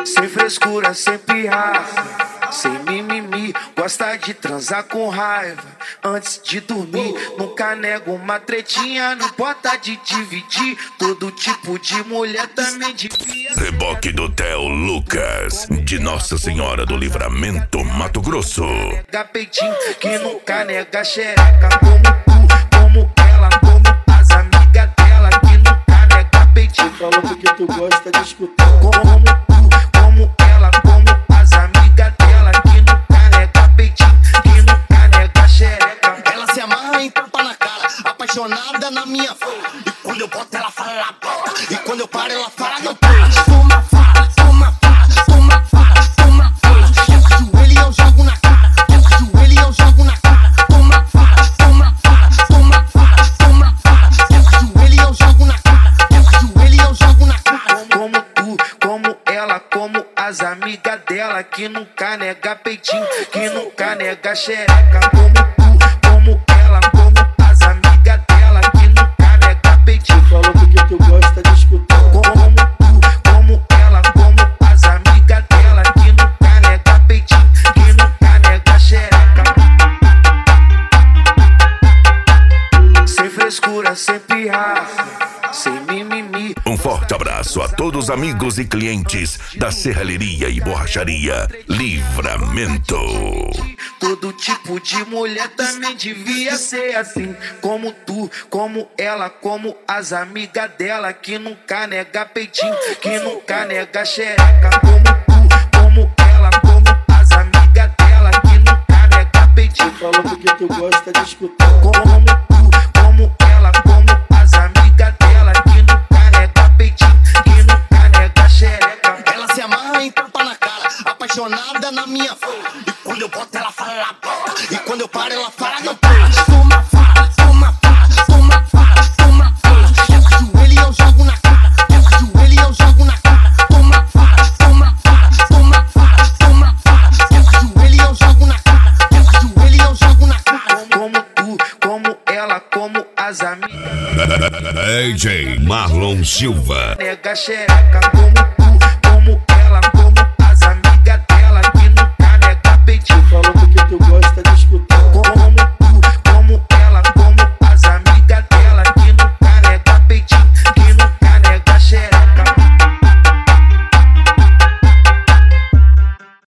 Sem frescura, sem pirraça, sem mimimi, gosta de transar com raiva antes de dormir. Nunca nego uma tretinha, não importa de dividir. Todo tipo de mulher também devia. Reboque do Theo Lucas, de Nossa Senhora do Livramento, Mato Grosso. Nega peitinho, que nunca nega xereca. Como tu, como ela, como as amigas dela. Que nunca nega peitinho. Falou porque tu gosta de escutar. Como tu, como ela, como as amigas dela. Que nunca nega peitinho, que nunca nega xereca. Ela se amarra em tapa na cara, apaixonada na minha fala. E quando eu boto ela fala bota, e quando eu paro ela fala eu paro. Toma fala, toma fala, toma fala, toma fala. Ela ajoelha e eu jogo na cara, ela ajoelha e eu jogo na cara. Toma fala, toma fala, toma fala, toma fala. Ela ajoelha e eu jogo na cara, ela ajoelha e eu jogo na cara. Como tu, como ela, como as amigas dela. Que nunca nega peitinho, que nunca nega xereca. Como tu, como ela, como as amigas dela. Que nunca nega peitinho. Falou porque tu gosta de escutar. Como tu, como ela, como as amigas dela. Que nunca nega peitinho, que nunca nega xereca. Sem frescura, sem pirraça, sem mimimi. Um forte abraço a todos os amigos e clientes da Serralheria e Borracharia Livramento. Todo tipo de mulher também devia ser assim. Como tu, como ela, como as amigas dela. Que nunca nega peitinho, que nunca nega xereca. Como tu, como ela, como as amigas dela. Que nunca nega peitinho. Falou porque tu gosta de escutar. Como tu, como ela, como as amigas dela. Que nunca nega peitinho, que nunca nega xereca. Ela se amarra em tapa na cara, apaixonada na minha fala. E quando eu boto ela fala bota, e quando eu paro ela fala eu paro. Toma fala, toma fala, toma fala, toma fala. Ela ajoelha e eu jogo na cara, ela ajoelha e eu jogo na cara. Toma fala, toma fala, toma fala, toma fala. Ela ajoelha e eu jogo na cara, ela ajoelha e eu jogo na cara. Como tu, como ela, como as amigas. DJ Marlon Silva. Nega xereca, como tu,